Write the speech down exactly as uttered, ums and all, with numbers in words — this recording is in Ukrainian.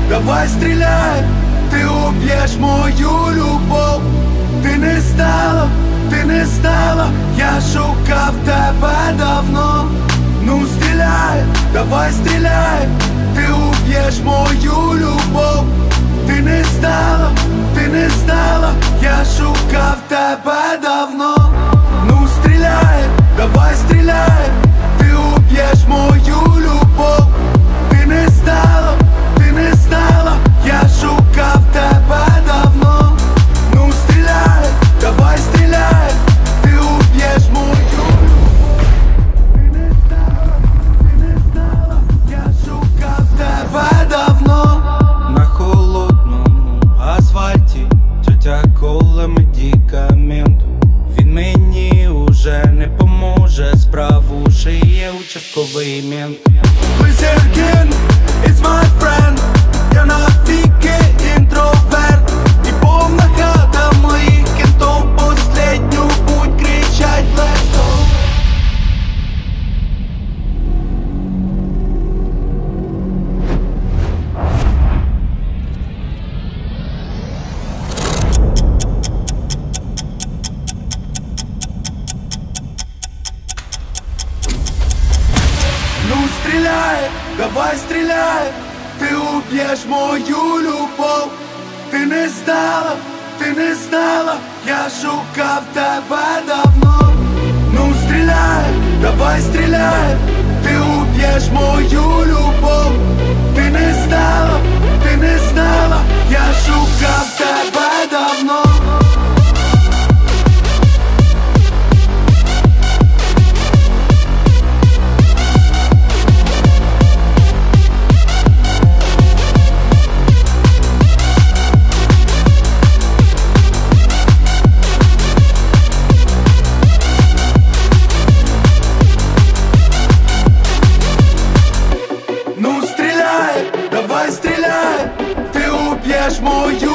давай стреляй. Ти уб'єш мою любов. Ти не стала, ти не стала, я шукав тебе давно. Ну стріляй, давай стріляй. Ти уб'єш мою любов. Ти не стала, ти не стала, я шукав тебе давно. Ну стріляй, давай стріляй. Ти уб'єш мою любов. Ти не стала, ти не стала, я шукав тебе давно. Ну стріляй, давай стріляй. Ти уб'єш мою любов. Ти не стала, ти не стала, я шукав тебе давно. На холодному асфальті тьотя коле медикамент. Він мені уже не поможе, справу шиє участковий мент. Лисергін, it's my friend. Я навіки інтроверт. І повна хата моїх кентов. Последню путь кричать let's go. Ну стріляй, давай стріляй. Ти уб'єш мою любов. Ти не стала, ти не стала, я шукав тебе давно. Ну стріляй, давай стріляй. Ти уб'єш мою любов. Ти не стала, ти не стала, я шукав тебе давно. Ну стріляй, давай стріляй. Ти уб'єш мою